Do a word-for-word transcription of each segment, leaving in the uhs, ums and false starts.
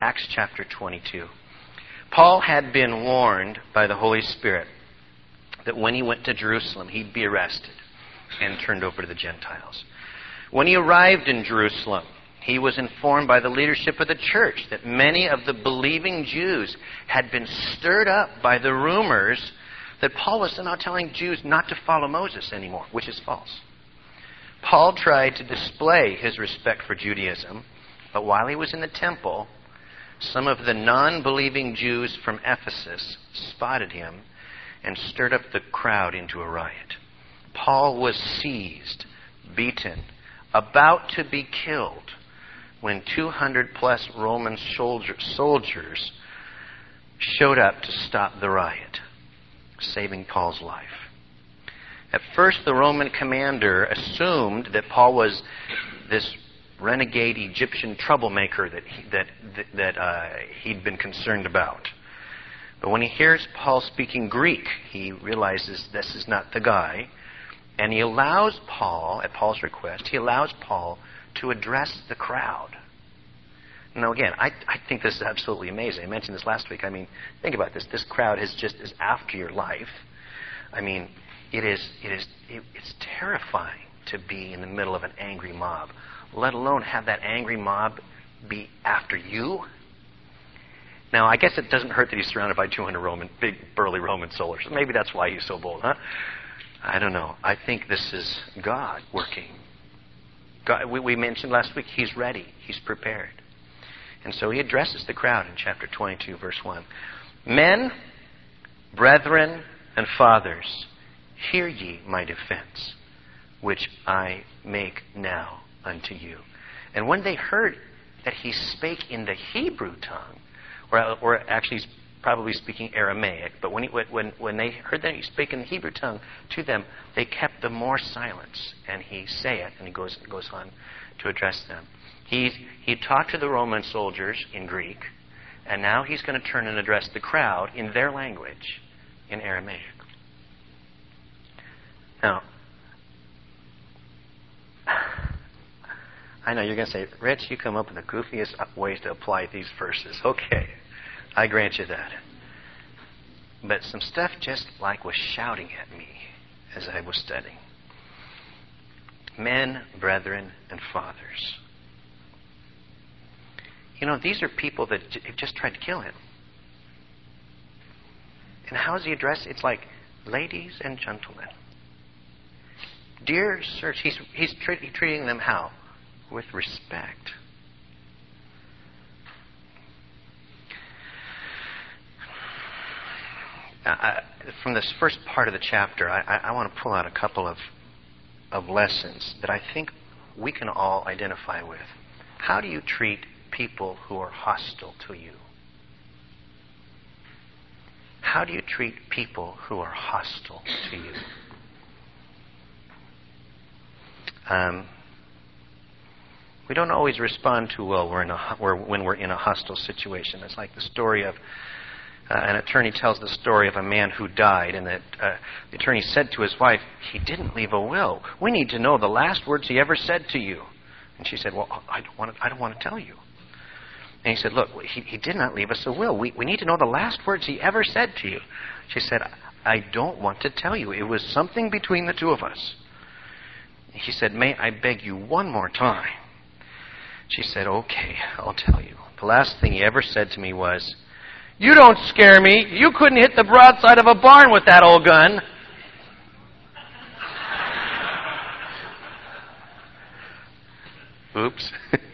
Acts chapter twenty-two. Paul had been warned by the Holy Spirit that when he went to Jerusalem, he'd be arrested and turned over to the Gentiles. When he arrived in Jerusalem, he was informed by the leadership of the church that many of the believing Jews had been stirred up by the rumors that Paul was now telling Jews not to follow Moses anymore, which is false. Paul tried to display his respect for Judaism, but while he was in the temple, some of the non-believing Jews from Ephesus spotted him and stirred up the crowd into a riot. Paul was seized, beaten, about to be killed, when two hundred plus Roman soldier, soldiers showed up to stop the riot, saving Paul's life. At first, the Roman commander assumed that Paul was this renegade Egyptian troublemaker that he, that that, that uh, he'd been concerned about. But when he hears Paul speaking Greek, he realizes this is not the guy, and he allows Paul, at Paul's request, he allows Paul to address the crowd. Now again, I, I think this is absolutely amazing. I mentioned this last week. I mean, think about this. This crowd is just is after your life. I mean, it is it is it, it's terrifying to be in the middle of an angry mob, let alone have that angry mob be after you. Now, I guess it doesn't hurt that he's surrounded by two hundred Roman, big, burly Roman soldiers. Maybe that's why he's so bold, huh? I don't know. I think this is God working. God, we, we mentioned last week, he's ready. He's prepared. And so he addresses the crowd in chapter twenty-two, verse one. Men, brethren, and fathers, hear ye my defense, which I make now unto you. And when they heard that he spake in the Hebrew tongue, or, or actually he's probably speaking Aramaic, but when, he, when, when they heard that he spake in the Hebrew tongue to them, they kept the more silence. And he saith, and he goes, goes on to address them. He, he talked to the Roman soldiers in Greek, and now he's going to turn and address the crowd in their language, in Aramaic. Now, I know you're going to say, Rich, you come up with the goofiest ways to apply these verses. Okay, I grant you that. But some stuff just like was shouting at me as I was studying. Men, brethren, and fathers. You know, these are people that have just tried to kill him. And how is he addressed? It's like, ladies and gentlemen. Dear sirs, he's, he's treat, treating them how? With respect. I, from this first part of the chapter, I, I, I want to pull out a couple of, of lessons that I think we can all identify with. How do you treat people who are hostile to you? How do you treat people who are hostile to you? Um, we don't always respond too well we're in a, we're, when we're in a hostile situation. It's like the story of uh, an attorney tells the story of a man who died, and that uh, the attorney said to his wife, "He didn't leave a will. We need to know the last words he ever said to you." And she said, "Well, I don't want to, I don't want to tell you." And he said, "Look, he, he did not leave us a will. We, we need to know the last words he ever said to you." She said, "I don't want to tell you. It was something between the two of us." He said, "May I beg you one more time?" She said, "Okay, I'll tell you. The last thing he ever said to me was, 'You don't scare me. You couldn't hit the broadside of a barn with that old gun.'" Oops.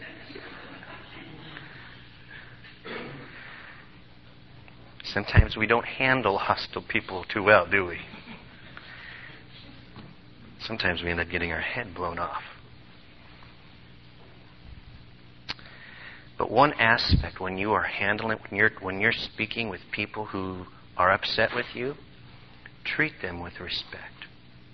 Sometimes we don't handle hostile people too well, do we? Sometimes we end up getting our head blown off. But one aspect when you are handling, when you're, when you're speaking with people who are upset with you, treat them with respect.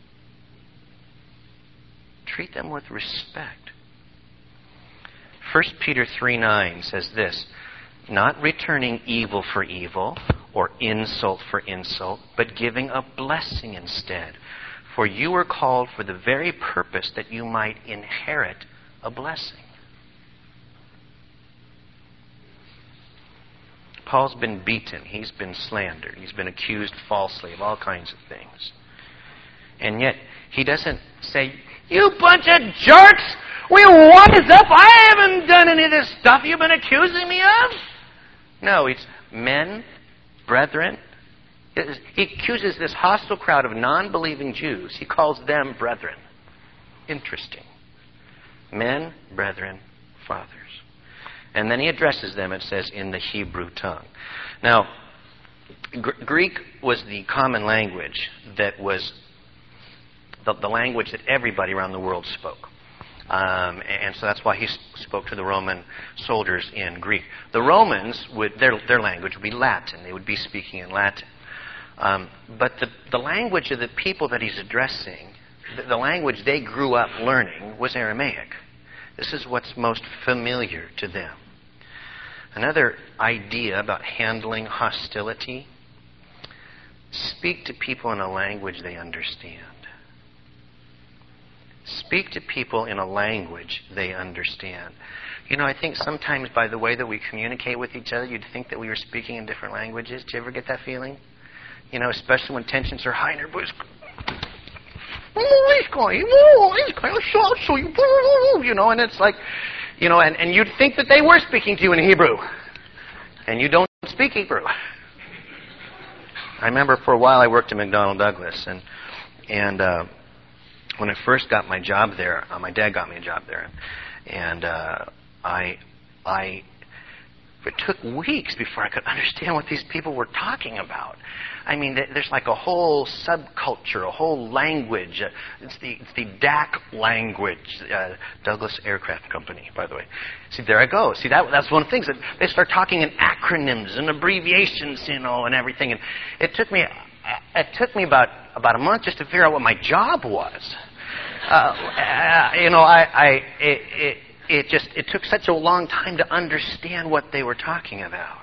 Treat them with respect. First Peter three nine says this, "Not returning evil for evil or insult for insult, but giving a blessing instead. For you were called for the very purpose that you might inherit a blessing." Paul's been beaten. He's been slandered. He's been accused falsely of all kinds of things. And yet, he doesn't say, "You bunch of jerks! Well, wise up! I haven't done any of this stuff you've been accusing me of." No, it's men, brethren. He accuses this hostile crowd of non-believing Jews. He calls them brethren. Interesting. Men, brethren, fathers. And then he addresses them, it says, in the Hebrew tongue. Now, Gr- Greek was the common language that was the, the language that everybody around the world spoke. Um, and so that's why he spoke to the Roman soldiers in Greek. The Romans, would their, their language would be Latin. They would be speaking in Latin. Um, but the, the language of the people that he's addressing, the, the language they grew up learning, was Aramaic. This is what's most familiar to them. Another idea about handling hostility: speak to people in a language they understand. Speak to people in a language they understand. You know, I think sometimes by the way that we communicate with each other, you'd think that we were speaking in different languages. Do you ever get that feeling? You know, especially when tensions are high and everybody's, "Oh, this guy, oh, this guy, I'll show you," you know, and it's like, you know, and, and you'd think that they were speaking to you in Hebrew. And you don't speak Hebrew. I remember for a while I worked at McDonnell Douglas, and and uh, when I first got my job there, uh, my dad got me a job there, and uh, I, I, it took weeks before I could understand what these people were talking about. I mean, there's like a whole subculture, a whole language. Uh, it's the it's the D A C language, uh, Douglas Aircraft Company, by the way. See, there I go. See, that that's one of the things that they start talking in acronyms and abbreviations, you know, and everything. And it took me it took me about about a month just to figure out what my job was. Uh, uh, you know, I, I it, it it just it took such a long time to understand what they were talking about.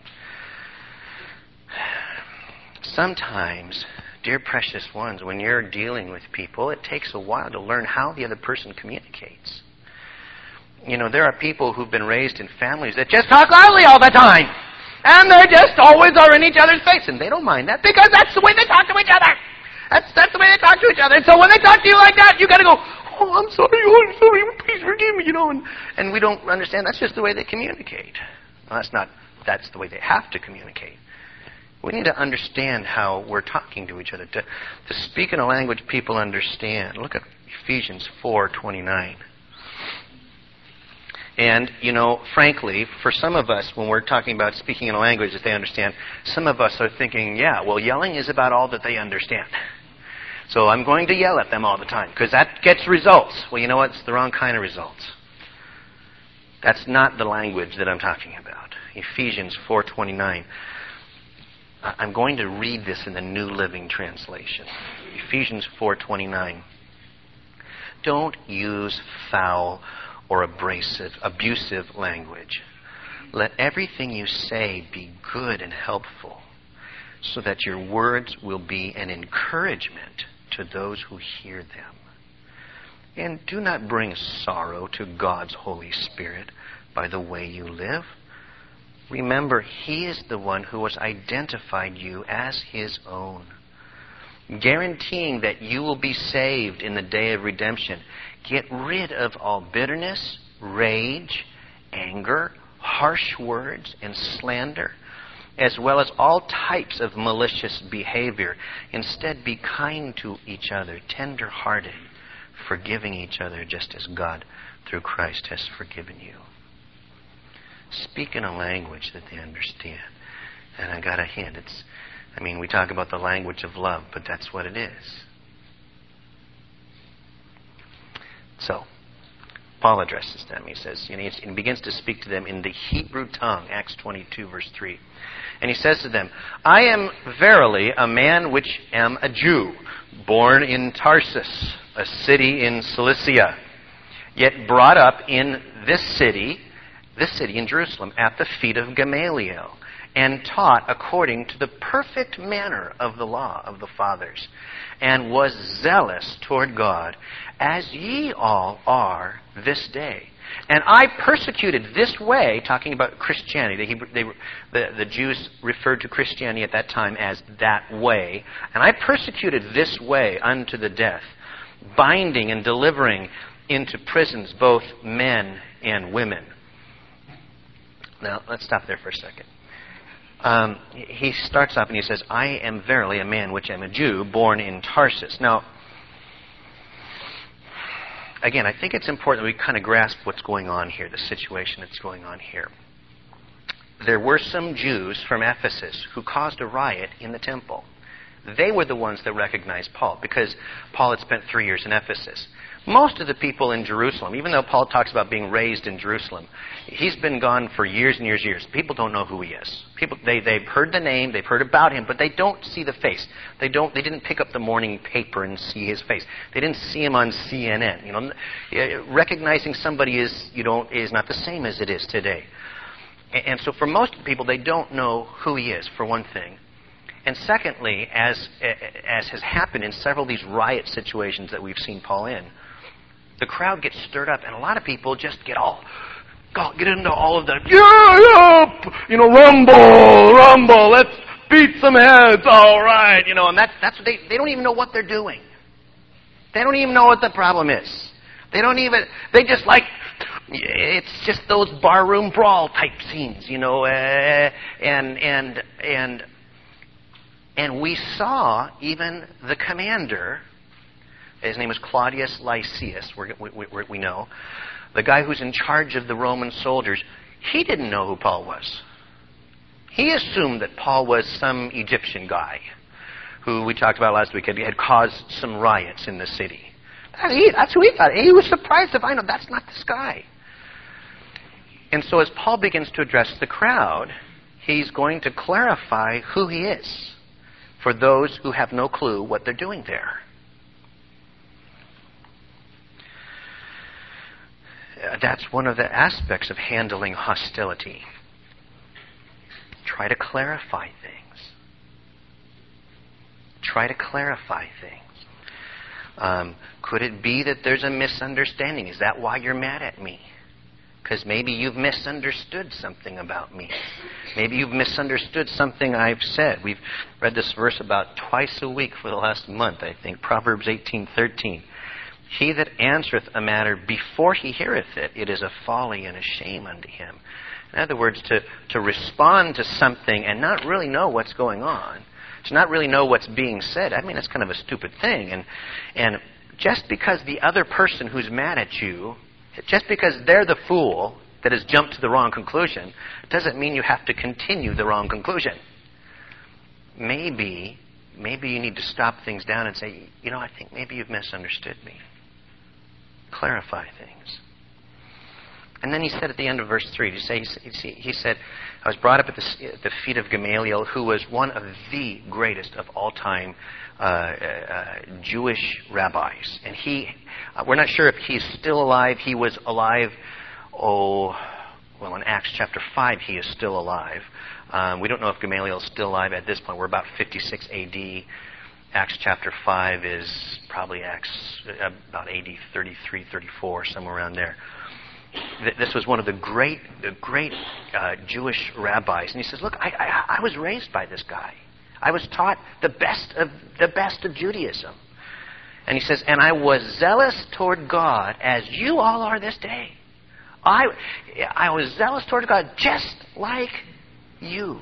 Sometimes, dear precious ones, when you're dealing with people, it takes a while to learn how the other person communicates. You know, there are people who've been raised in families that just talk loudly all the time. And they just always are in each other's face. And they don't mind that because that's the way they talk to each other. That's that's the way they talk to each other. And so when they talk to you like that, you got to go, "Oh, I'm sorry, oh, I'm sorry, please forgive me," you know. And, and we don't understand that's just the way they communicate. Well, that's not, that's the way they have to communicate. We need to understand how we're talking to each other, to, to speak in a language people understand. Look at Ephesians four twenty-nine. And, you know, frankly, for some of us, when we're talking about speaking in a language that they understand, some of us are thinking, yeah, well, yelling is about all that they understand. So I'm going to yell at them all the time, because that gets results. Well, you know what? It's the wrong kind of results. That's not the language that I'm talking about. Ephesians four twenty-nine. I'm going to read this in the New Living Translation. Ephesians four twenty-nine. Don't use foul or abrasive, abusive language. Let everything you say be good and helpful, so that your words will be an encouragement to those who hear them. And do not bring sorrow to God's Holy Spirit by the way you live. Remember, He is the one who has identified you as His own, guaranteeing that you will be saved in the day of redemption. Get rid of all bitterness, rage, anger, harsh words, and slander, as well as all types of malicious behavior. Instead, be kind to each other, tender-hearted, forgiving each other just as God, through Christ, has forgiven you. Speak in a language that they understand. And I got a hint. It's, I mean, we talk about the language of love, but that's what it is. So, Paul addresses them. He says, you know, he begins to speak to them in the Hebrew tongue, Acts twenty-two, verse three. And he says to them, "I am verily a man which am a Jew, born in Tarsus, a city in Cilicia, yet brought up in this city, this city in Jerusalem, at the feet of Gamaliel, and taught according to the perfect manner of the law of the fathers, and was zealous toward God, as ye all are this day. And I persecuted this way, talking about Christianity. The, Hebrew, they, the, the Jews referred to Christianity at that time as that way. And I persecuted this way unto the death, binding and delivering into prisons both men and women. Now, let's stop there for a second. Um, he starts off and he says, I am verily a man which am a Jew, born in Tarsus. Now, again, I think it's important that we kind of grasp what's going on here, the situation that's going on here. There were some Jews from Ephesus who caused a riot in the temple. They were the ones that recognized Paul, because Paul had spent three years in Ephesus. Most of the people in Jerusalem, even though Paul talks about being raised in Jerusalem, he's been gone for years and years and years. People don't know who he is. People, they, they've heard the name, they've heard about him, but they don't see the face. They don't. They didn't pick up the morning paper and see his face. They didn't see him on C N N. You know, recognizing somebody is you don't is not the same as it is today. And, and so, for most people, they don't know who he is, for one thing. And secondly, as as has happened in several of these riot situations that we've seen Paul in, the crowd gets stirred up, and a lot of people just get all, get into all of the, yeah, yeah, you know, rumble, rumble, let's beat some heads, all right, you know, and that's, that's what they, they don't even know what they're doing. They don't even know what the problem is. They don't even, they just like, it's just those barroom brawl type scenes, you know, uh, and, and, and, and we saw even the commander. His name is Claudius Lysias, we, we, we know. The guy who's in charge of the Roman soldiers, he didn't know who Paul was. He assumed that Paul was some Egyptian guy who we talked about last week had, had caused some riots in the city. That's who he thought. He was surprised to find out that's not this guy. And so as Paul begins to address the crowd, he's going to clarify who he is for those who have no clue what they're doing there. That's one of the aspects of handling hostility. Try to clarify things. Try to clarify things. Um, could it be that there's a misunderstanding? Is that why you're mad at me? Because maybe you've misunderstood something about me. Maybe you've misunderstood something I've said. We've read this verse about twice a week for the last month, I think. Proverbs eighteen thirteen. He that answereth a matter before he heareth it, it is a folly and a shame unto him. In other words, to, to respond to something and not really know what's going on, to not really know what's being said, I mean, that's kind of a stupid thing. And, and just because the other person who's mad at you, just because they're the fool that has jumped to the wrong conclusion, doesn't mean you have to continue the wrong conclusion. Maybe, maybe you need to stop things down and say, you know, I think maybe you've misunderstood me. Clarify things. And then he said at the end of verse three, he, say, he said, I was brought up at the, at the feet of Gamaliel, who was one of the greatest of all time uh, uh, Jewish rabbis. And he, uh, we're not sure if he's still alive. He was alive, oh, well, in Acts chapter five, he is still alive. Um, we don't know if Gamaliel is still alive at this point. We're about fifty-six A D Acts chapter five is probably Acts about A D thirty-three, thirty-four, somewhere around there. This was one of the great, the great uh, Jewish rabbis, and he says, "Look, I, I, I was raised by this guy. I was taught the best of the best of Judaism." And he says, "And I was zealous toward God as you all are this day. I, I was zealous toward God just like you."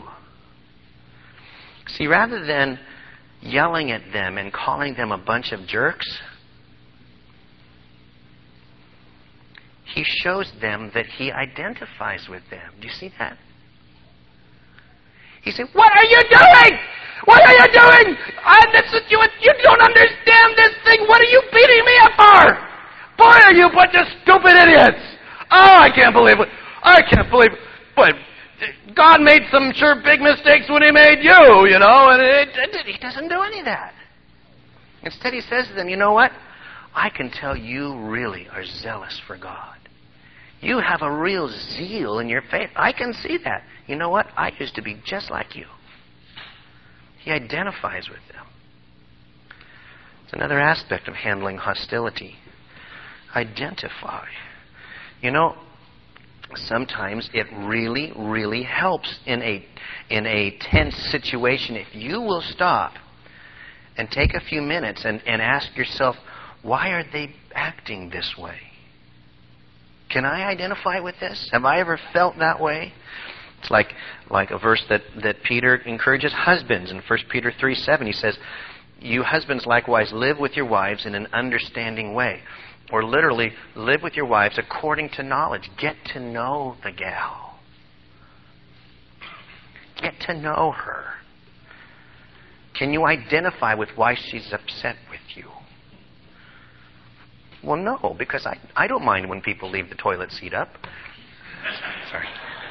See, rather than yelling at them and calling them a bunch of jerks, he shows them that he identifies with them. Do you see that? He said, "What are you doing? What are you doing? I, this is, you, you don't understand this thing. What are you beating me up for? Boy, are you a bunch of stupid idiots. Oh, I can't believe it. I can't believe it. But God made some sure big mistakes when he made you, you know, and it, it, he doesn't do any of that. Instead, he says to them, you know what? I can tell you really are zealous for God. You have a real zeal in your faith. I can see that. You know what? I used to be just like you. He identifies with them. It's another aspect of handling hostility. Identify. You know, sometimes it really, really helps in a in a tense situation if you will stop and take a few minutes and, and ask yourself, why are they acting this way? Can I identify with this? Have I ever felt that way? It's like like a verse that, that Peter encourages husbands in First Peter three seven. He says, you husbands likewise live with your wives in an understanding way. Or literally, live with your wives according to knowledge. Get to know the gal. Get to know her. Can you identify with why she's upset with you? Well, no, because I, I don't mind when people leave the toilet seat up. Sorry.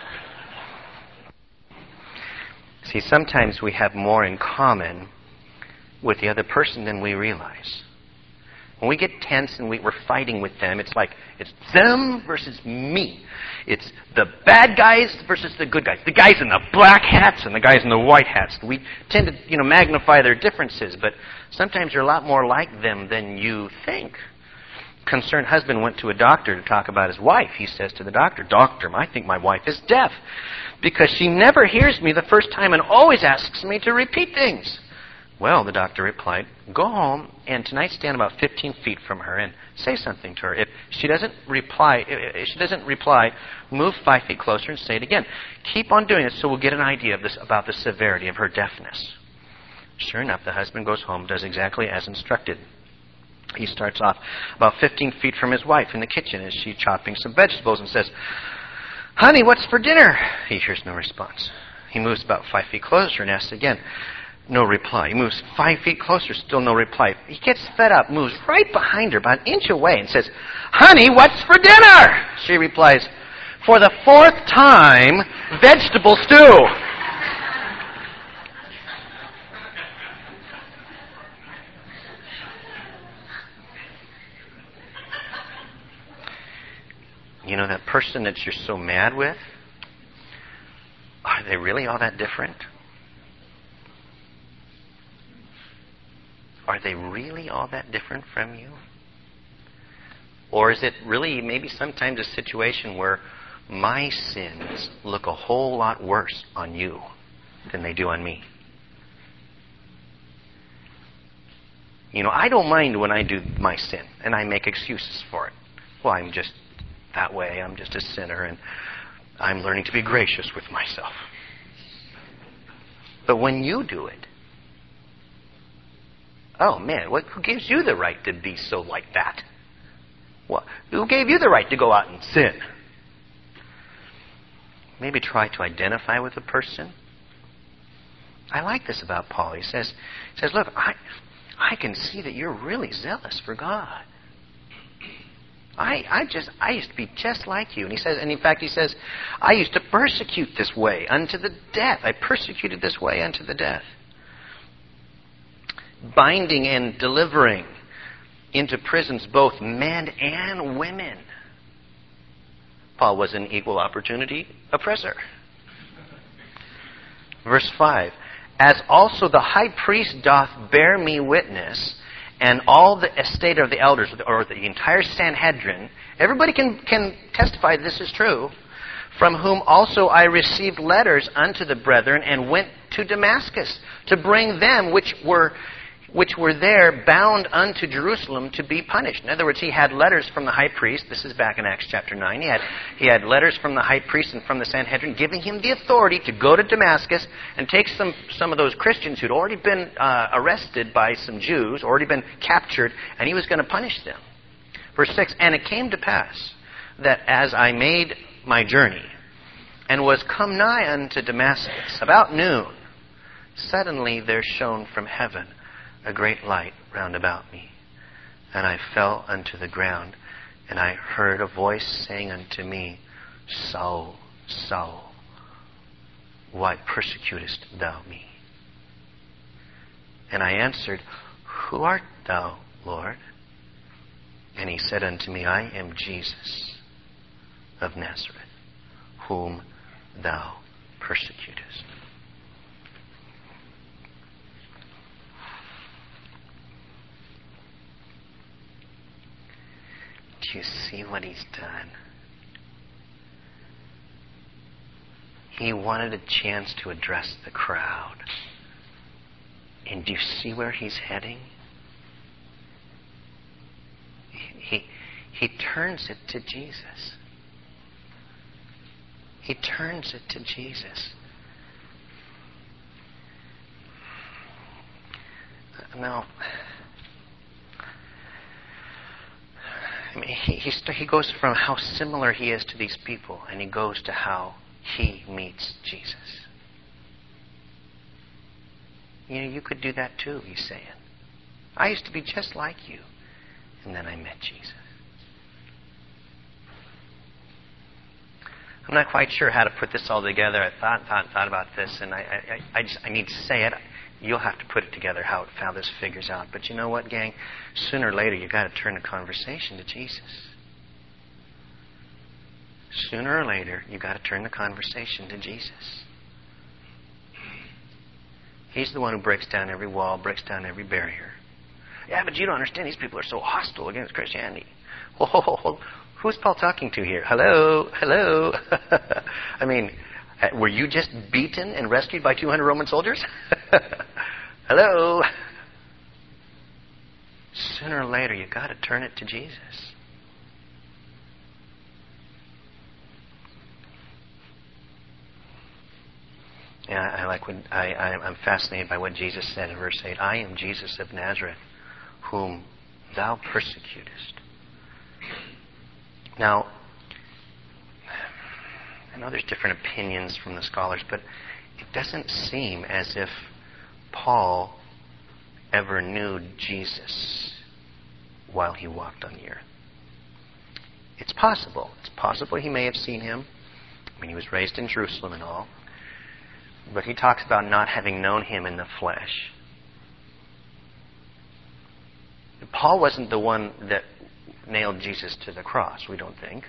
See, sometimes we have more in common with the other person than we realize. When we get tense and we, we're fighting with them, it's like it's them versus me. It's the bad guys versus the good guys. The guys in the black hats and the guys in the white hats. We tend to, you know, magnify their differences, but sometimes you're a lot more like them than you think. Concerned husband went to a doctor to talk about his wife. He says to the doctor, "Doctor, I think my wife is deaf because she never hears me the first time and always asks me to repeat things." Well, the doctor replied, "Go home and tonight stand about fifteen feet from her and say something to her. If she doesn't reply, if she doesn't reply, move five feet closer and say it again. Keep on doing it so we'll get an idea of this about the severity of her deafness." Sure enough, the husband goes home, does exactly as instructed. He starts off about fifteen feet from his wife in the kitchen as she's chopping some vegetables and says, "Honey, what's for dinner?" He hears no response. He moves about five feet closer and asks again. No reply. He moves five feet closer, still no reply. He gets fed up, moves right behind her, about an inch away, and says, "Honey, what's for dinner?" She replies, "For the fourth time, vegetable stew." You know, that person that you're so mad with, are they really all that different? Are they really all that different from you? Or is it really maybe sometimes a situation where my sins look a whole lot worse on you than they do on me? You know, I don't mind when I do my sin, and I make excuses for it. Well, I'm just that way. I'm just a sinner, and I'm learning to be gracious with myself. But when you do it, oh man, what, who gives you the right to be so like that? What, who gave you the right to go out and sin? Maybe try to identify with a person. I like this about Paul. He says, he says, look, I, I can see that you're really zealous for God. I, I just, I used to be just like you. And he says, and in fact, he says, I used to persecute this way unto the death. I persecuted this way unto the death. Binding and delivering into prisons both men and women. Paul was an equal opportunity oppressor. Verse five, as also the high priest doth bear me witness, and all the estate of the elders, or the entire Sanhedrin, everybody can, can testify this is true, from whom also I received letters unto the brethren, and went to Damascus, to bring them which were which were there bound unto Jerusalem to be punished. In other words, he had letters from the high priest. This is back in Acts chapter nine. He had, he had letters from the high priest and from the Sanhedrin giving him the authority to go to Damascus and take some, some of those Christians who'd already been uh, arrested by some Jews, already been captured, and he was going to punish them. Verse six, and it came to pass that as I made my journey and was come nigh unto Damascus about noon, suddenly there shone from heaven a great light round about me. And I fell unto the ground, and I heard a voice saying unto me, Saul, Saul, why persecutest thou me? And I answered, Who art thou, Lord? And he said unto me, I am Jesus of Nazareth, whom thou persecutest. Do you see what he's done? He wanted a chance to address the crowd. And do you see where he's heading? He, he turns it to Jesus. He turns it to Jesus. Now, I mean, he, he, he goes from how similar he is to these people, and he goes to how he meets Jesus. You know, you could do that too, he's saying. I used to be just like you, and then I met Jesus. I'm not quite sure how to put this all together. I thought, thought, thought about this, and I, I, I just I need to say it. You'll have to put it together how, how this figures out. But you know what, gang? Sooner or later, you've got to turn the conversation to Jesus. Sooner or later, you've got to turn the conversation to Jesus. He's the one who breaks down every wall, breaks down every barrier. Yeah, but you don't understand. These people are so hostile against Christianity. Whoa, whoa, whoa. Who's Paul talking to here? Hello? Hello? I mean, were you just beaten and rescued by two hundred Roman soldiers? Hello? Sooner or later, you've got to turn it to Jesus. Yeah, I like when I, I, I'm fascinated by what Jesus said in verse eight. I am Jesus of Nazareth, whom thou persecutest. Now, I know there's different opinions from the scholars, but it doesn't seem as if Paul ever knew Jesus while he walked on the earth. It's possible. It's possible he may have seen him. I mean, he was raised in Jerusalem and all. But he talks about not having known him in the flesh. Paul wasn't the one that nailed Jesus to the cross, we don't think.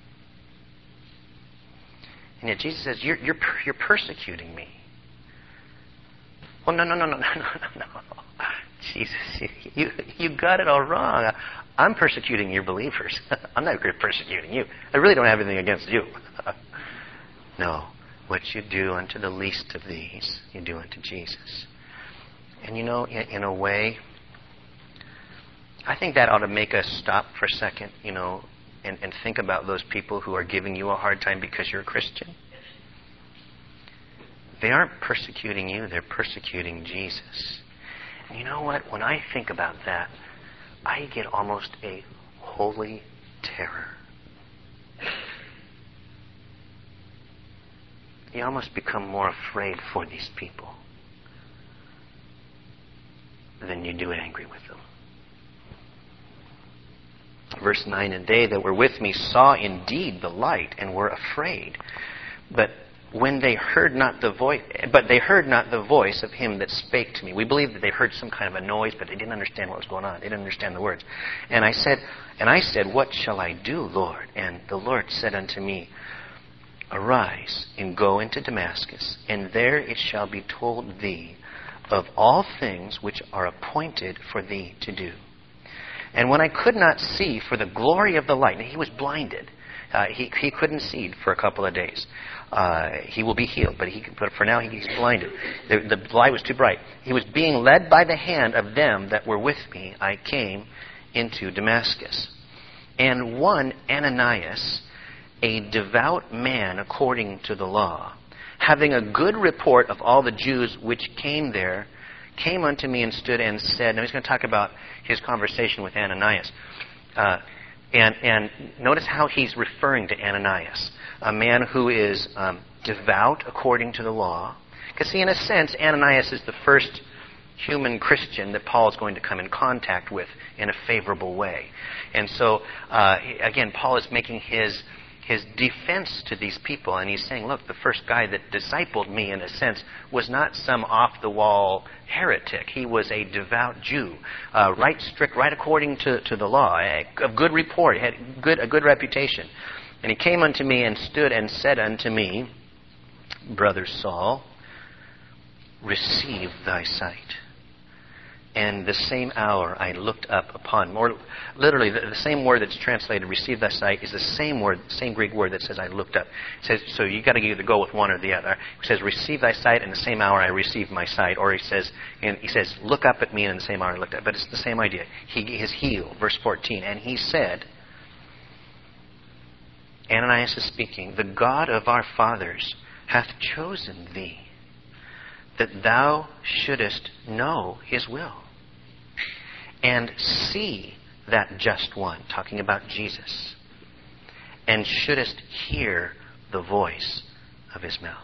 And yet Jesus says, you're, you're, you're persecuting me. Well, no, no, no, no, no, no, no. Jesus, you, you got it all wrong. I'm persecuting your believers. I'm not persecuting you. I really don't have anything against you. No. What you do unto the least of these, you do unto Jesus. And you know, in, in a way, I think that ought to make us stop for a second, you know, and, and think about those people who are giving you a hard time because you're a Christian. They aren't persecuting you, they're persecuting Jesus. And you know what? When I think about that, I get almost a holy terror. You almost become more afraid for these people than you do angry with them. Verse nine, and they that were with me saw indeed the light and were afraid. But when they heard not the voice, but they heard not the voice of him that spake to me. We believe that they heard some kind of a noise, but they didn't understand what was going on. They didn't understand the words. And I said, and I said, what shall I do, Lord? And the Lord said unto me, arise and go into Damascus, and there it shall be told thee of all things which are appointed for thee to do. And when I could not see for the glory of the light, and he was blinded. Uh, he, he couldn't see for a couple of days. Uh, he will be healed, but, he, but for now he's blinded. The, the light was too bright. He was being led by the hand of them that were with me. I came into Damascus. And one Ananias, a devout man according to the law, having a good report of all the Jews which came there, came unto me and stood and said, now he's going to talk about his conversation with Ananias. Uh, and, and notice how he's referring to Ananias, a man who is um, devout according to the law. Because see, in a sense, Ananias is the first human Christian that Paul is going to come in contact with in a favorable way. And so, uh, again, Paul is making his his defense to these people, and he's saying, look, the first guy that discipled me, in a sense, was not some off-the-wall heretic. He was a devout Jew, uh, right strict, right according to, to the law, of good report, had good, a good reputation. And he came unto me and stood and said unto me, Brother Saul, receive thy sight. And the same hour I looked up upon, more literally, the, the same word that's translated "receive thy sight" is the same word, same Greek word that says "I looked up." It says, so you got to either go with one or the other. It says "receive thy sight," and the same hour I received my sight. Or he says, and he says, "Look up at me," and in the same hour I looked up. But it's the same idea. He is healed. Verse fourteen, and he said, Ananias is speaking, "The God of our fathers hath chosen thee, that thou shouldest know his will, and see that just one," talking about Jesus, "and shouldest hear the voice of his mouth."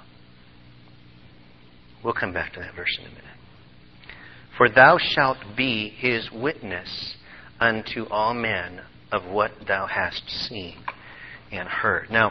We'll come back to that verse in a minute. "For thou shalt be his witness unto all men of what thou hast seen and heard." Now,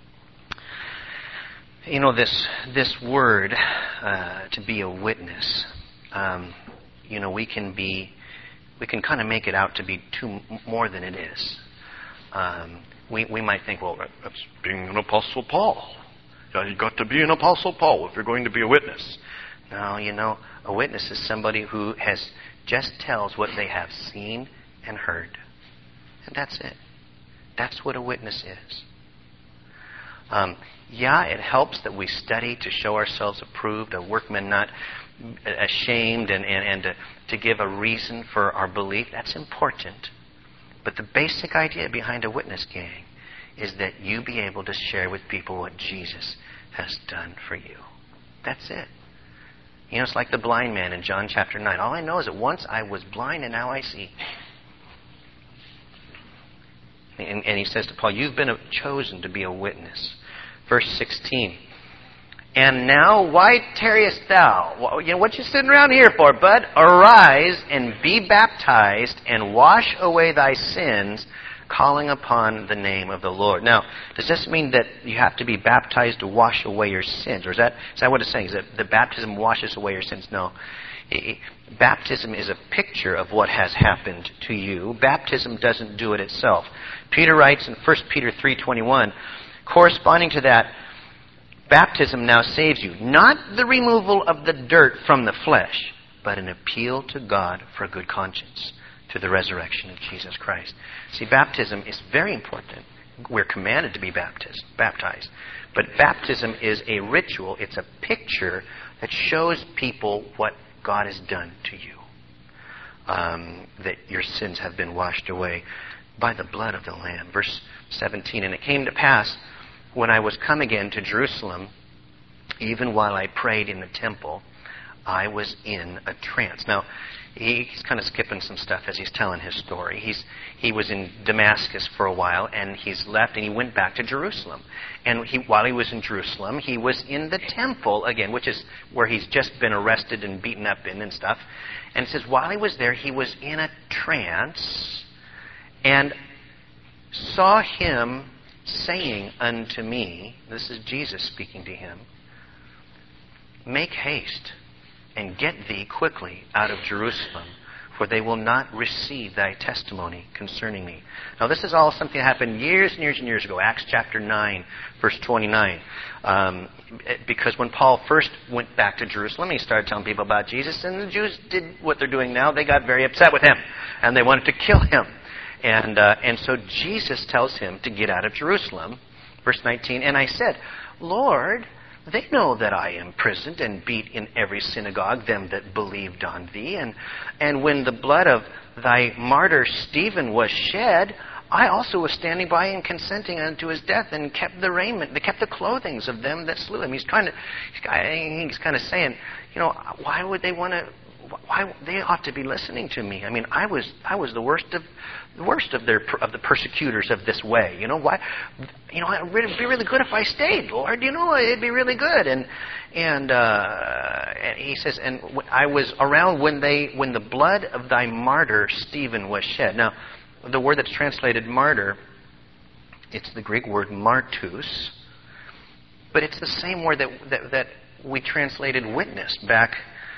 you know, this this word, uh, to be a witness, um, you know, we can be, we can kind of make it out to be too more than it is. Um, we we might think, well, that's being an Apostle Paul. Yeah, you got to be an Apostle Paul if you're going to be a witness. No, you know, a witness is somebody who has just tells what they have seen and heard, and that's it. That's what a witness is. Um, yeah, it helps that we study to show ourselves approved, a workman not ashamed, and, and, and to, to give a reason for our belief. That's important. But the basic idea behind a witness, gang, is that you be able to share with people what Jesus has done for you. That's it. You know, it's like the blind man in John chapter nine. All I know is that once I was blind and now I see. And, and he says to Paul, you've been chosen to be a witness. Verse sixteen. "And now why tarriest thou?" Well, you know, what you sitting around here for, bud? "Arise and be baptized and wash away thy sins, calling upon the name of the Lord." Now, does this mean that you have to be baptized to wash away your sins? Or is that, is that what it's saying? Is that the baptism washes away your sins? No. It, it, baptism is a picture of what has happened to you. Baptism doesn't do it itself. Peter writes in First Peter three twenty-one, corresponding to that, baptism now saves you, not the removal of the dirt from the flesh, but an appeal to God for a good conscience through the resurrection of Jesus Christ. See, baptism is very important. We're commanded to be baptized, baptized. But baptism is a ritual. It's a picture that shows people what God has done to you. Um, that your sins have been washed away by the blood of the Lamb. Verse seventeen, "And it came to pass, when I was come again to Jerusalem, even while I prayed in the temple, I was in a trance." Now, he's kind of skipping some stuff as he's telling his story. He's he was in Damascus for a while, and he's left, and he went back to Jerusalem. And he, while he was in Jerusalem, he was in the temple again, which is where he's just been arrested and beaten up in and stuff. And it says, while he was there, he was in a trance, and saw him saying unto me, this is Jesus speaking to him, "Make haste and get thee quickly out of Jerusalem, for they will not receive thy testimony concerning me." Now, this is all something that happened years and years and years ago. Acts chapter nine, verse twenty-nine. Um, because when Paul first went back to Jerusalem, he started telling people about Jesus, and the Jews did what they're doing now. They got very upset with him, and they wanted to kill him. And uh, and so Jesus tells him to get out of Jerusalem. Verse nineteen, "And I said, Lord, they know that I imprisoned and beat in every synagogue them that believed on thee. And, and when the blood of thy martyr Stephen was shed, I also was standing by and consenting unto his death, and kept the raiment, they kept the clothings of them that slew him." He's trying to, he's kind of saying, you know, why would they want to? Why they ought to be listening to me? I mean, I was I was the worst of the worst of their of the persecutors of this way. You know why? You know, it'd be really good if I stayed, Lord. You know, it'd be really good. And and, uh, and he says, and I was around when they when the blood of thy martyr Stephen was shed. Now, the word that's translated martyr, it's the Greek word martus, but it's the same word that that, that we translated witness back.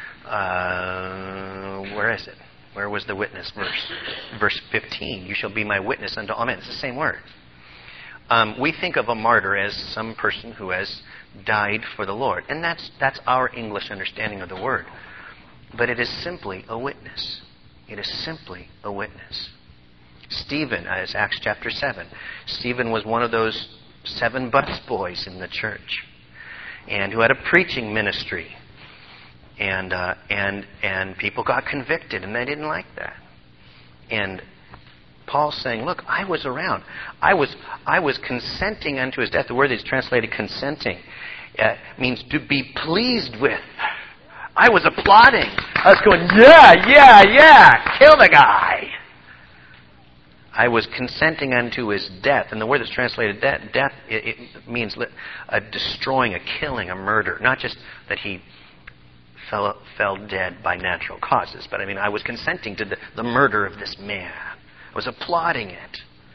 Uh, where is it? Where was the witness verse? Verse fifteen. "You shall be my witness unto all men." It's the same word. Um, we think of a martyr as some person who has died for the Lord, and that's that's our English understanding of the word. but it is simply a witness. It is simply a witness. Stephen, as Acts chapter seven, Stephen was one of those seven bus boys in the church, and who had a preaching ministry, and uh, and and people got convicted, and they didn't like that. And Paul's saying, "Look, I was around. I was I was consenting unto his death." The word that's translated "consenting" uh, means to be pleased with. I was applauding. I was going, "Yeah, yeah, yeah! Kill the guy!" I was consenting unto his death. And the word that's translated death, death it, it means a destroying, a killing, a murder. Not just that he fell, fell dead by natural causes, but I mean, I was consenting to the, the murder of this man. I was applauding it.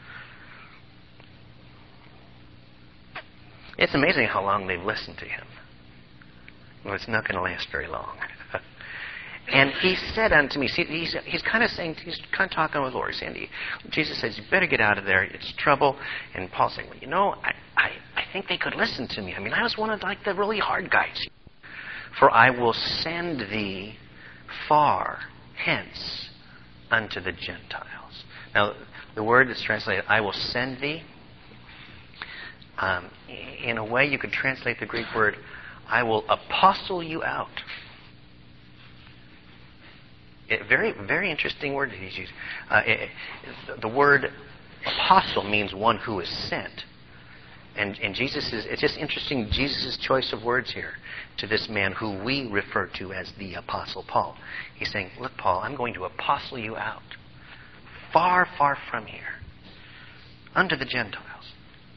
It's amazing how long they've listened to him. Well, it's not going to last very long. And he said unto me, see, he's, he's kind of saying, he's kind of talking with the Lord. He's saying, Jesus says, you better get out of there. It's trouble. And Paul's saying, well, you know, I, I, I think they could listen to me. I mean, I was one of like the really hard guys. For I will send thee far hence unto the Gentiles. Now, the word that's translated, I will send thee, um, in a way you could translate the Greek word, I will apostle you out. A very, very interesting word that he's used. Uh, it, it, the word apostle means one who is sent. And, and Jesus is, it's just interesting, Jesus' choice of words here to this man who we refer to as the Apostle Paul. He's saying, look, Paul, I'm going to apostle you out. Far, far from here. Unto the Gentiles.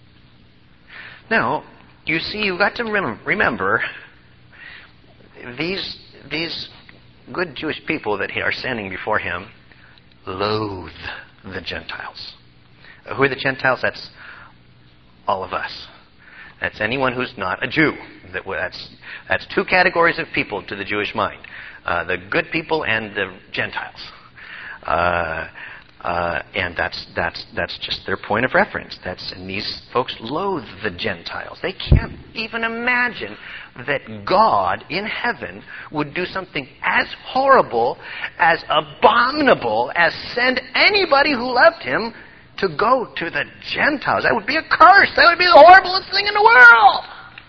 Now, you see, you've got to rem- remember these, these good Jewish people that are standing before him loathe the Gentiles. Uh, who are the Gentiles? That's all of us. That's anyone who's not a Jew. That, that's, that's two categories of people to the Jewish mind. Uh, the good people and the Gentiles. Uh, uh, and that's that's that's just their point of reference. That's and these folks loathe the Gentiles. They can't even imagine that God in heaven would do something as horrible, as abominable, as send anybody who loved him to go to the Gentiles. That would be a curse. That would be the horriblest thing in the world.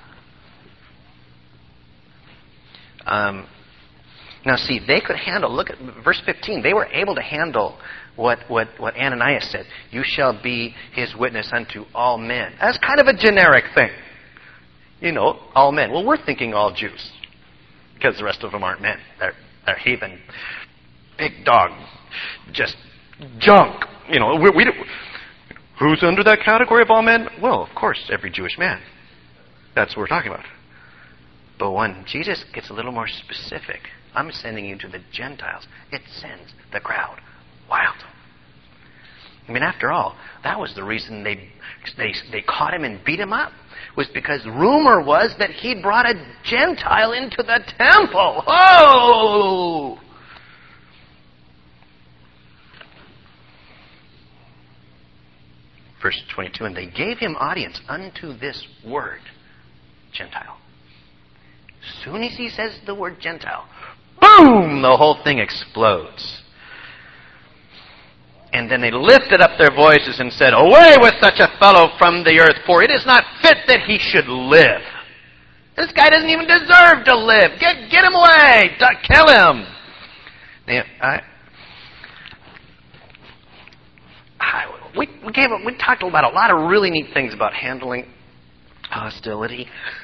Um, now, see, they could handle. Look at verse fifteen. They were able to handle what what what Ananias said. You shall be his witness unto all men. That's kind of a generic thing. You know, all men. Well, we're thinking all Jews because the rest of them aren't men. They're they're heathen, big dog, just junk. You know, we, we do, who's under that category of all men? Well, of course, every Jewish man. That's what we're talking about. But when Jesus gets a little more specific, I'm sending you to the Gentiles, it sends the crowd wild. I mean, after all, that was the reason they they they caught him and beat him up, was because rumor was that he'd brought a Gentile into the temple. Oh! Verse twenty-two, and they gave him audience unto this word, Gentile. As soon as he says the word Gentile, boom, the whole thing explodes. And then they lifted up their voices and said, away with such a fellow from the earth, for it is not fit that he should live. This guy doesn't even deserve to live. Get, get him away. Kill him. Now, I, I, we, we, gave, we talked about a lot of really neat things about handling hostility.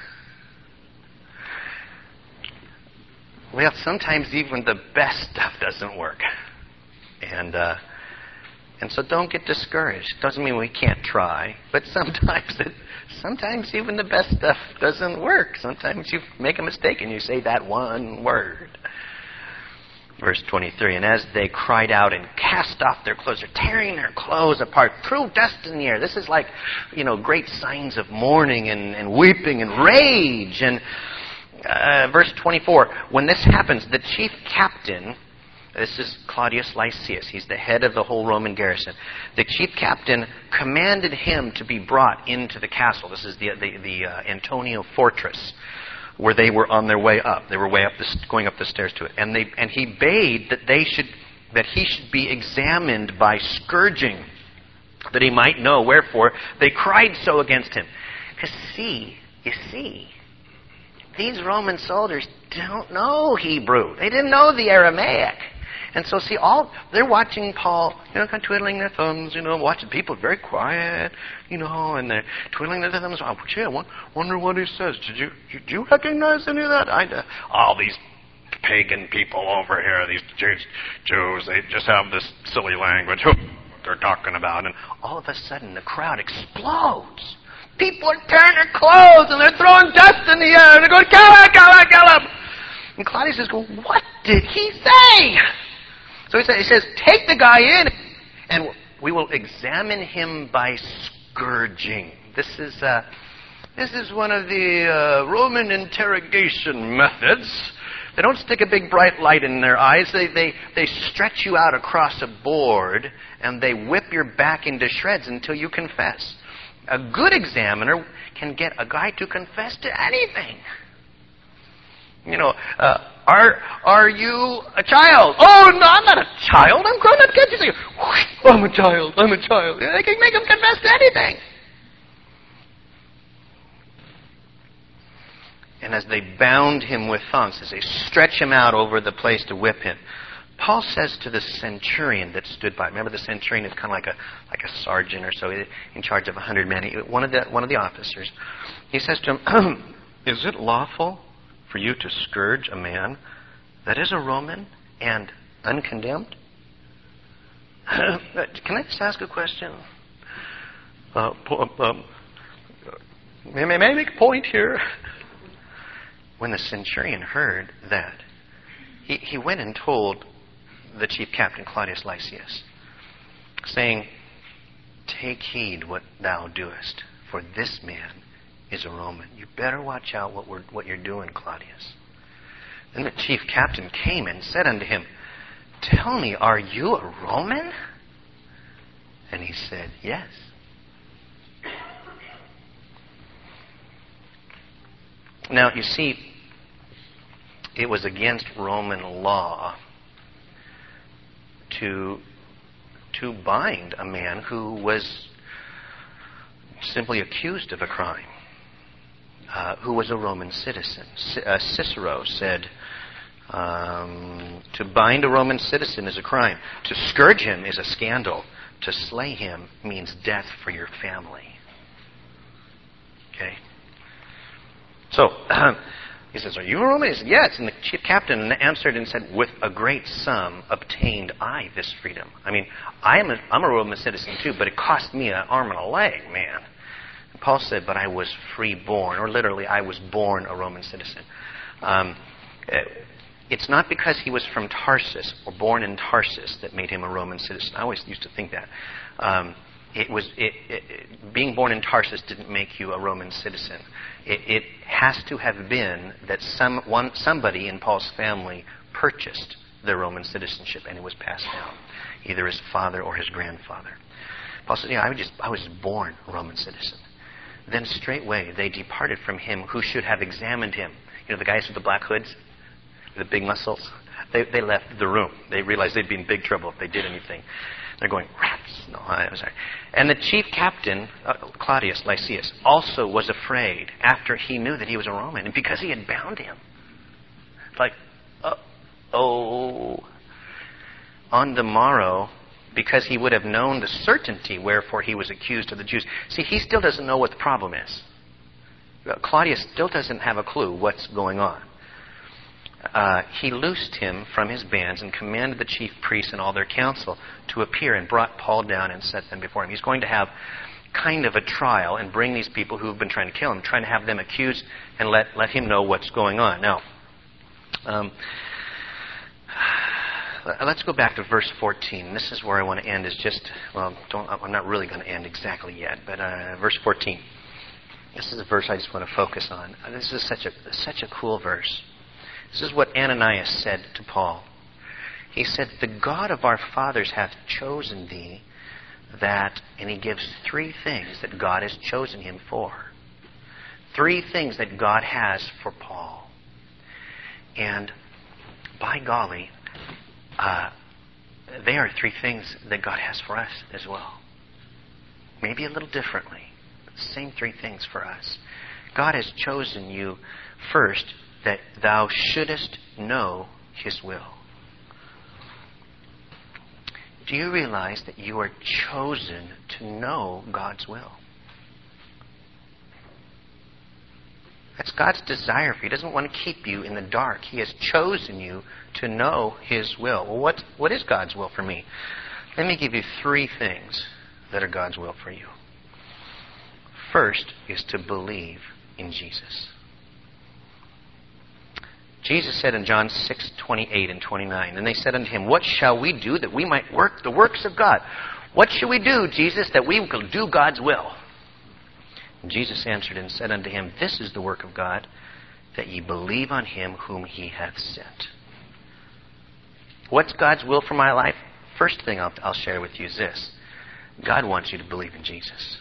Well, sometimes even the best stuff doesn't work. And uh, and so don't get discouraged. Doesn't mean we can't try, but sometimes it, sometimes even the best stuff doesn't work. Sometimes you make a mistake and you say that one word. Verse twenty-three, and as they cried out and cast off their clothes, they're tearing their clothes apart, threw dust in the air. This is like, you know, great signs of mourning and, and weeping and rage. And Uh, verse twenty-four, when this happens, the chief captain, this is Claudius Lysias, he's the head of the whole Roman garrison. The chief captain commanded him to be brought into the castle. This is the the, the uh, Antonia fortress. where they were on their way up. They were way up, the, going up the stairs to it. And they and he bade that they should that he should be examined by scourging, that he might know wherefore they cried so against him. Because see, you see, these Roman soldiers don't know Hebrew. They didn't know the Aramaic. And so, see, all they're watching Paul, you know, kind of twiddling their thumbs, you know, watching people very quiet, you know, and they're twiddling their thumbs. Oh, gee, I wonder what he says. Did you did you recognize any of that? I, uh, all these pagan people over here, these Jews, Jews, they just have this silly language. What they're talking about, and all of a sudden the crowd explodes. People are tearing their clothes and they're throwing dust in the air and they're going, kill him, kill him, kill him. And Claudius is going, what did he say? So he says, he says, take the guy in and we will examine him by scourging. This is uh, this is one of the uh, Roman interrogation methods. They don't stick a big bright light in their eyes. They, they, they stretch you out across a board and they whip your back into shreds until you confess. A good examiner can get a guy to confess to anything. You know, uh, are are you a child? Oh, no, I'm not a child. I'm grown up. Can't you see? I'm a child. I'm a child. They can make him confess to anything. And as they bound him with thongs, as they stretch him out over the place to whip him, Paul says to the centurion that stood by. Remember, the centurion is kind of like a like a sergeant or so, in charge of a hundred men. One of the one of the officers. He says to him, "Is it lawful for you to scourge a man that is a Roman and uncondemned?" Can I just ask a question? Uh, um, may, may I make a point here? When the centurion heard that, he, he went and told the chief captain, Claudius Lysias, saying, "Take heed what thou doest, for this man is a Roman. You better watch out what we're, what you're doing, Claudius." Then the chief captain came and said unto him, "Tell me, are you a Roman?" And he said, "Yes." Now, you see, it was against Roman law to to bind a man who was simply accused of a crime, uh, who was a Roman citizen. C- uh, Cicero said, um, to bind a Roman citizen is a crime. To scourge him is a scandal. To slay him means death for your family. Okay? So, he says, "Are you a Roman?" He said, "Yes." And the chief captain answered and said, "With a great sum obtained I this freedom." I mean, I am a, I'm a Roman citizen too, but it cost me an arm and a leg, man. And Paul said, "But I was free-born," or literally, I was born a Roman citizen. Um, it's not because he was from Tarsus or born in Tarsus that made him a Roman citizen. I always used to think that. Um, It was it, it, it, being born in Tarsus didn't make you a Roman citizen. It, it has to have been that some one somebody in Paul's family purchased their Roman citizenship, and it was passed down, either his father or his grandfather. Paul said, "Yeah, I was just I was born a Roman citizen." Then straightway they departed from him who should have examined him. You know, the guys with the black hoods, with the big muscles. They they left the room. They realized they'd be in big trouble if they did anything. They're going, "Rats." No, I'm sorry. And the chief captain, uh, Claudius Lysias, also was afraid after he knew that he was a Roman, and because he had bound him. It's like, uh, oh. On the morrow, because he would have known the certainty wherefore he was accused of the Jews. See, he still doesn't know what the problem is. Claudius still doesn't have a clue what's going on. Uh, he loosed him from his bands and commanded the chief priests and all their council to appear, and brought Paul down and set them before him. He's going to have kind of a trial and bring these people who have been trying to kill him, trying to have them accused and let, let him know what's going on. Now, um, let's go back to verse fourteen. This is where I want to end. Is just, well, don't, I'm not really going to end exactly yet, but uh, verse fourteen. This is a verse I just want to focus on. This is such a such a cool verse. This is what Ananias said to Paul. He said, "The God of our fathers hath chosen thee that," and he gives three things that God has chosen him for. Three things that God has for Paul. And by golly, uh, they are three things that God has for us as well. Maybe a little differently, but the same three things for us. God has chosen you first that thou shouldest know His will. Do you realize that you are chosen to know God's will? That's God's desire for you. He doesn't want to keep you in the dark. He has chosen you to know His will. Well, what, what is God's will for me? Let me give you three things that are God's will for you. First is to believe in Jesus. Jesus said in John six twenty-eight and twenty-nine, and they said unto Him, what shall we do that we might work the works of God? What shall we do, Jesus, that we will do God's will? And Jesus answered and said unto him, this is the work of God, that ye believe on Him whom He hath sent. What's God's will for my life? First thing I'll, I'll share with you is this. God wants you to believe in Jesus.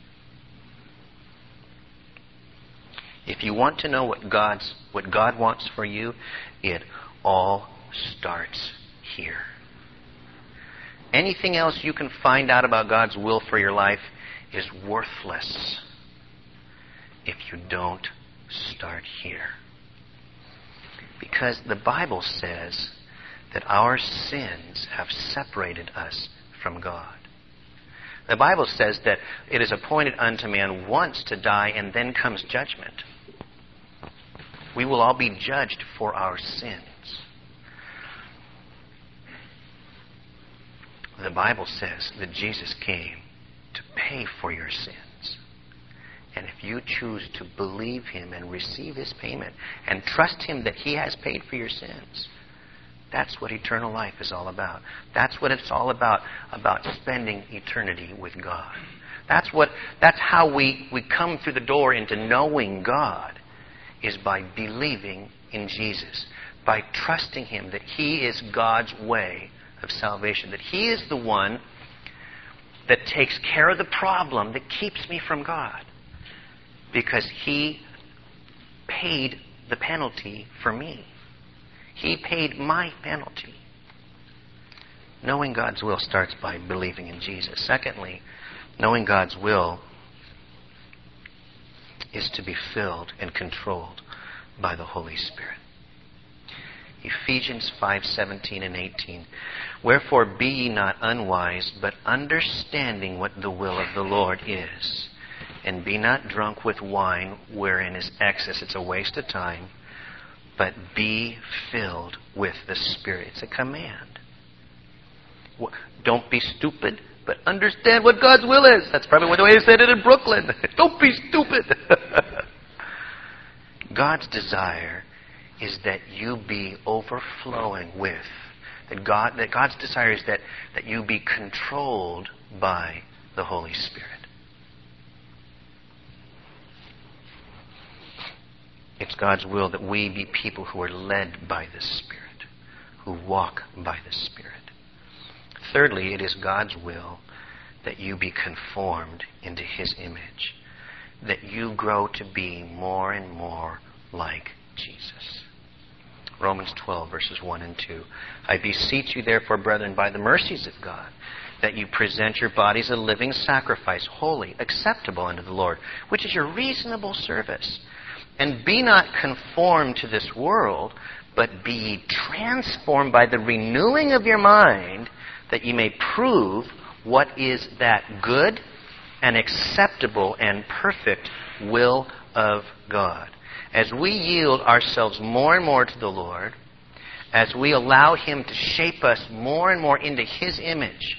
If you want to know what God's what God wants for you, it all starts here. Anything else you can find out about God's will for your life is worthless if you don't start here. Because the Bible says that our sins have separated us from God. The Bible says that it is appointed unto man once to die, and then comes judgment. We will all be judged for our sins. The Bible says that Jesus came to pay for your sins. And if you choose to believe Him and receive His payment and trust Him that He has paid for your sins, that's what eternal life is all about. That's what it's all about, about spending eternity with God. That's what. That's how we, we come through the door into knowing God, is by believing in Jesus, by trusting Him that He is God's way of salvation, that He is the one that takes care of the problem that keeps me from God, because He paid the penalty for me. He paid my penalty. Knowing God's will starts by believing in Jesus. Secondly, knowing God's will is to be filled and controlled by the Holy Spirit. Ephesians five seventeen and eighteen. Wherefore be ye not unwise, but understanding what the will of the Lord is. And be not drunk with wine, wherein is excess. It's a waste of time. But be filled with the Spirit. It's a command. Don't be stupid, but understand what God's will is. That's probably the way he said it in Brooklyn. Don't be stupid. God's desire is that you be overflowing with. That God that God's desire is that, that you be controlled by the Holy Spirit. It's God's will that we be people who are led by the Spirit, who walk by the Spirit. Thirdly, it is God's will that you be conformed into His image, that you grow to be more and more like Jesus. Romans twelve, verses one and two. I beseech you, therefore, brethren, by the mercies of God, that you present your bodies a living sacrifice, holy, acceptable unto the Lord, which is your reasonable service. And be not conformed to this world, but be ye transformed by the renewing of your mind, that ye may prove what is that good and acceptable and perfect will of God. As we yield ourselves more and more to the Lord, as we allow Him to shape us more and more into His image,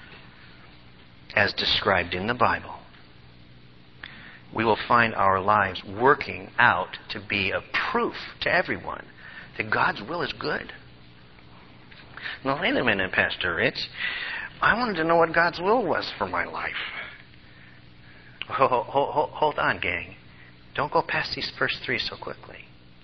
as described in the Bible, we will find our lives working out to be a proof to everyone that God's will is good. Now, wait a minute, Pastor Rich. I wanted to know what God's will was for my life. Hold, hold, hold on, gang. Don't go past these first three so quickly.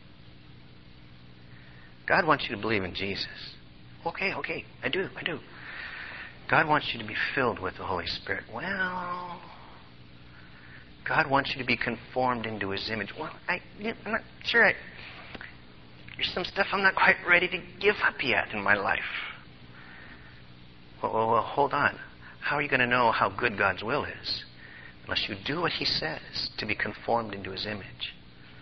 God wants you to believe in Jesus. Okay, okay, I do, I do. God wants you to be filled with the Holy Spirit. Well, God wants you to be conformed into His image. Well, I, I'm not sure. I, there's some stuff I'm not quite ready to give up yet in my life. Well, well, well hold on. How are you going to know how good God's will is unless you do what He says to be conformed into His image?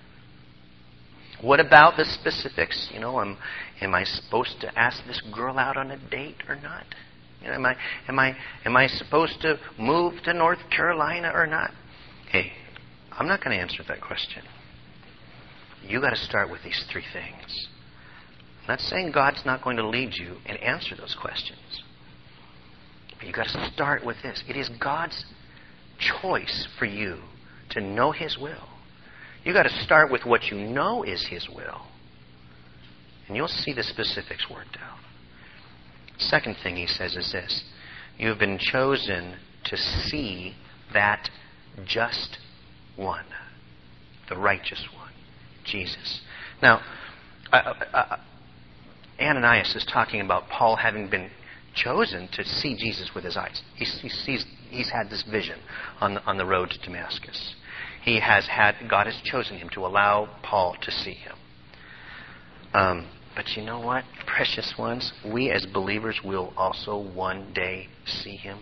What about the specifics? You know, am, am I supposed to ask this girl out on a date or not? You know, am I am I am I supposed to move to North Carolina or not? Hey, I'm not going to answer that question. You got to start with these three things. I'm not saying God's not going to lead you and answer those questions. But you got to start with this. It is God's choice for you to know His will. You got to start with what you know is His will. And you'll see the specifics worked out. Second thing he says is this. You have been chosen to see that just one. The righteous one. Jesus. Now, uh, uh, Ananias is talking about Paul having been chosen to see Jesus with his eyes. He, he sees, he's had this vision on the, on the road to Damascus. He has had, God has chosen him to allow Paul to see him. Um, but you know what, precious ones? We as believers will also one day see him.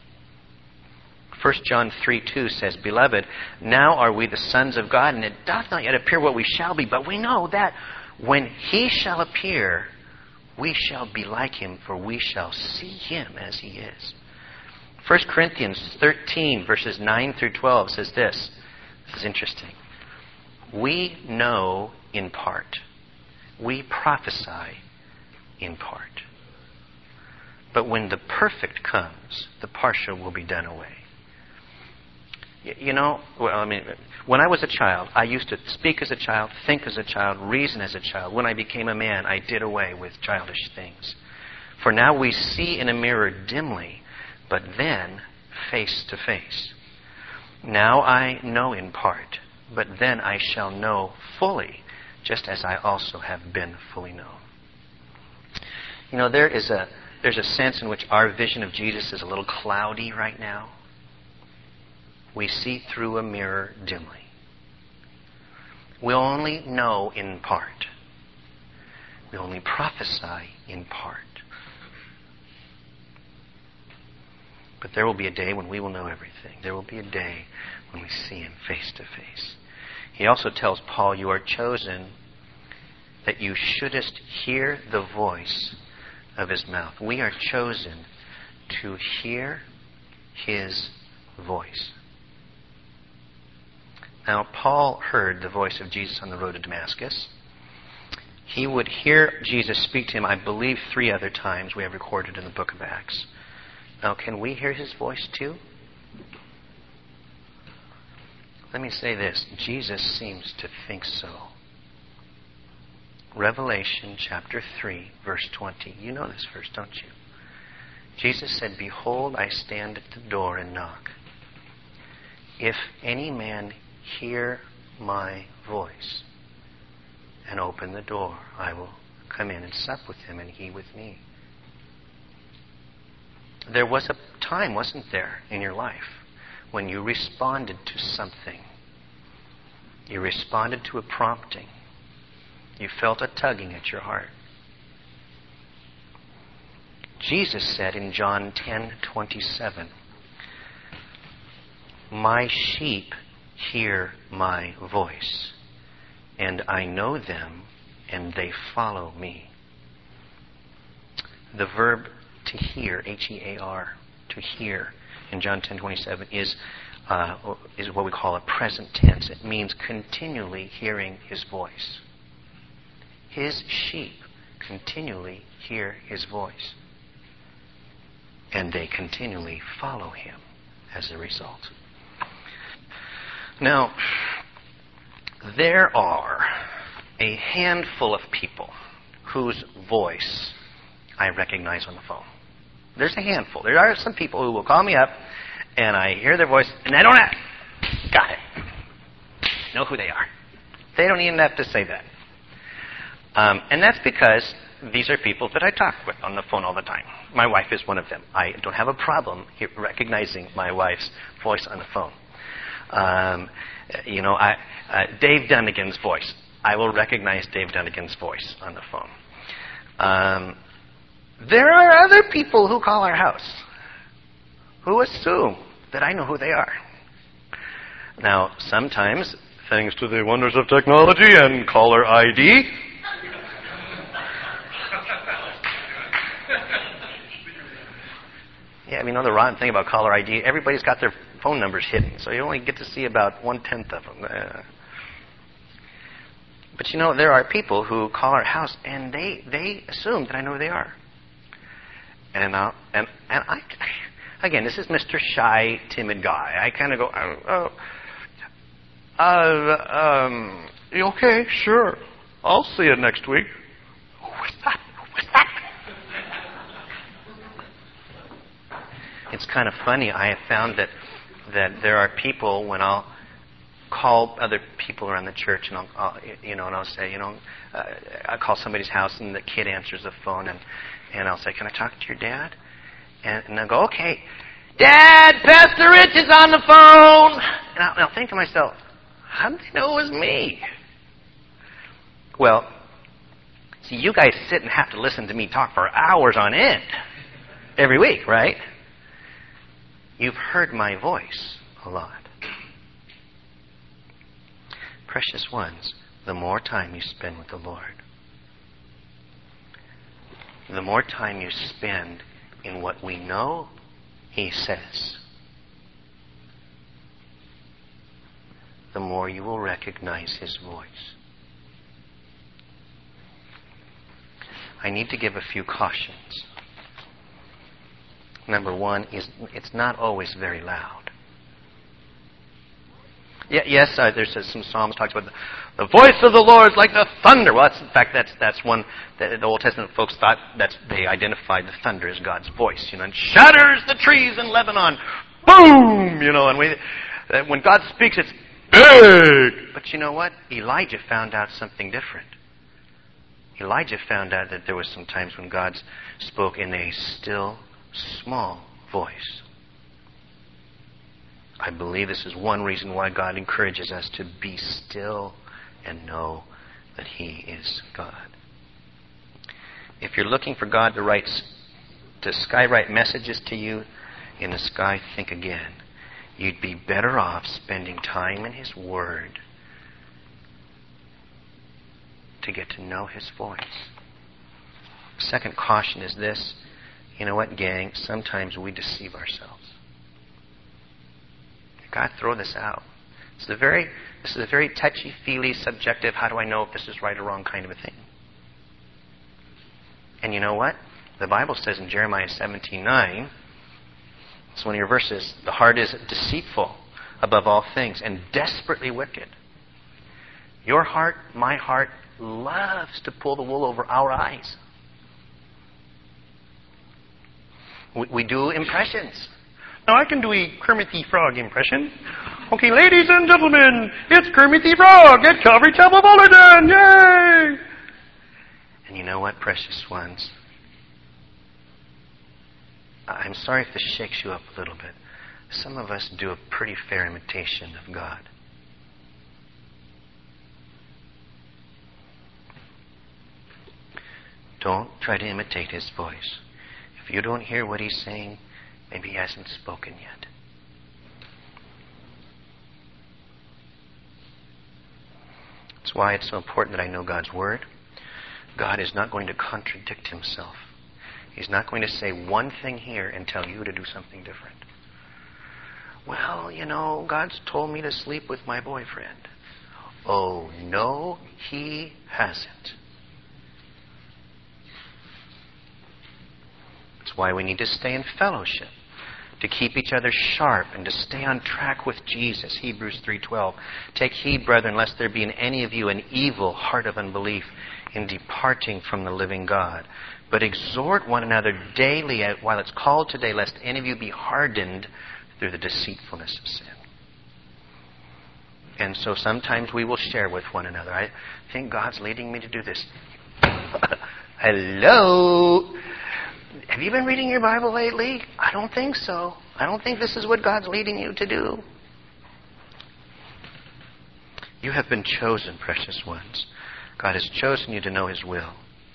First John three two says, Beloved, now are we the sons of God, and it doth not yet appear what we shall be, but we know that when He shall appear, we shall be like Him, for we shall see Him as He is. First Corinthians thirteen, verses nine through twelve says this. This is interesting. We know in part. We prophesy in part. But when the perfect comes, the partial will be done away. You know, well, I mean, when I was a child, I used to speak as a child, think as a child, reason as a child. When I became a man, I did away with childish things. For now we see in a mirror dimly, but then face to face. Now I know in part, but then I shall know fully, just as I also have been fully known. You know, there is a there's a sense in which our vision of Jesus is a little cloudy right now. We see through a mirror dimly. We only know in part. We only prophesy in part. But there will be a day when we will know everything. There will be a day when we see Him face to face. He also tells Paul, you are chosen that you shouldest hear the voice of His mouth. We are chosen to hear His voice. Now, Paul heard the voice of Jesus on the road to Damascus. He would hear Jesus speak to him, I believe, three other times we have recorded in the book of Acts. Now, can we hear His voice too? Let me say this. Jesus seems to think so. Revelation chapter three, verse twenty. You know this verse, don't you? Jesus said, Behold, I stand at the door and knock. If any man hear my voice and open the door, I will come in and sup with him and he with me. There was a time, wasn't there, in your life when you responded to something. You responded to a prompting. You felt a tugging at your heart. Jesus said in John ten twenty-seven, My sheep hear my voice, and I know them, and they follow me. The verb to hear, H E A R, to hear, in John ten twenty-seven, is, uh, is what we call a present tense. It means continually hearing His voice. His sheep continually hear His voice. And they continually follow Him as a result. Now, there are a handful of people whose voice I recognize on the phone. There's a handful. There are some people who will call me up and I hear their voice and I don't have... Got it. Know who they are. They don't even have to say that. Um, and that's because these are people that I talk with on the phone all the time. My wife is one of them. I don't have a problem recognizing my wife's voice on the phone. Um, you know, I, uh, Dave Dunnigan's voice. I will recognize Dave Dunnigan's voice on the phone. Um, there are other people who call our house who assume that I know who they are. Now, sometimes, thanks to the wonders of technology and caller I D, yeah, I mean, you know the rotten thing about caller I D, everybody's got their phone numbers hidden, so you only get to see about one-tenth of them. Uh, but you know, there are people who call our house, and they, they assume that I know who they are. And, uh, and, and I, again, this is Mister Shy, timid guy. I kind of go, oh, uh, um, okay, sure. I'll see you next week. What's that? What's that? It's kind of funny. I have found that that there are people when I'll call other people around the church, and I'll, I'll you know, and I'll say, you know, uh, I call somebody's house, and the kid answers the phone, and and I'll say, can I talk to your dad? And, and they'll go, okay, Dad, Pastor Rich is on the phone. And I'll, and I'll think to myself, how did they know it was me? Well, see, you guys sit and have to listen to me talk for hours on end every week, right? You've heard my voice a lot. Precious ones, the more time you spend with the Lord, the more time you spend in what we know He says, the more you will recognize His voice. I need to give a few cautions. Number one is it's not always very loud. Yeah, yes, uh, there's uh, some Psalms talks about the, the voice of the Lord is like the thunder. Well, that's, in fact, that's that's one that the Old Testament folks thought that they identified the thunder as God's voice. You know, and shatters the trees in Lebanon. Boom! You know, and we, uh, when God speaks, it's big. But you know what? Elijah found out something different. Elijah found out that there was some times when God spoke in a still, small voice. I believe this is one reason why God encourages us to be still and know that He is God. If you're looking for God to write, to skywrite messages to you in the sky, think again. You'd be better off spending time in His Word to get to know His voice. Second caution is this. You know what, gang? Sometimes we deceive ourselves. God, throw this out. It's a very, this is a very touchy-feely, subjective, how do I know if this is right or wrong kind of a thing. And you know what? The Bible says in Jeremiah seventeen nine, it's one of your verses, the heart is deceitful above all things and desperately wicked. Your heart, my heart, loves to pull the wool over our eyes. We, we do impressions. Now, I can do a Kermit the Frog impression. Okay, ladies and gentlemen, it's Kermit the Frog at Calvary Chapel Fullerton. Yay! And you know what, precious ones? I'm sorry if this shakes you up a little bit. Some of us do a pretty fair imitation of God. Don't try to imitate His voice. If you don't hear what He's saying, maybe He hasn't spoken yet. That's why it's so important that I know God's Word. God is not going to contradict Himself. He's not going to say one thing here and tell you to do something different. Well, you know, God's told me to sleep with my boyfriend. Oh, no, He hasn't. That's why we need to stay in fellowship, to keep each other sharp and to stay on track with Jesus. Hebrews three twelve. Take heed, brethren, lest there be in any of you an evil heart of unbelief in departing from the living God. But exhort one another daily while it's called today, lest any of you be hardened through the deceitfulness of sin. And so sometimes we will share with one another. I think God's leading me to do this. Hello? Have you been reading your Bible lately? I don't think so. I don't think this is what God's leading you to do. You have been chosen, precious ones. God has chosen you to know His will.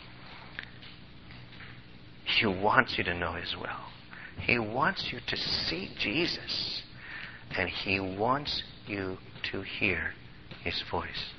He wants you to know His will. He wants you to see Jesus. And He wants you to hear His voice.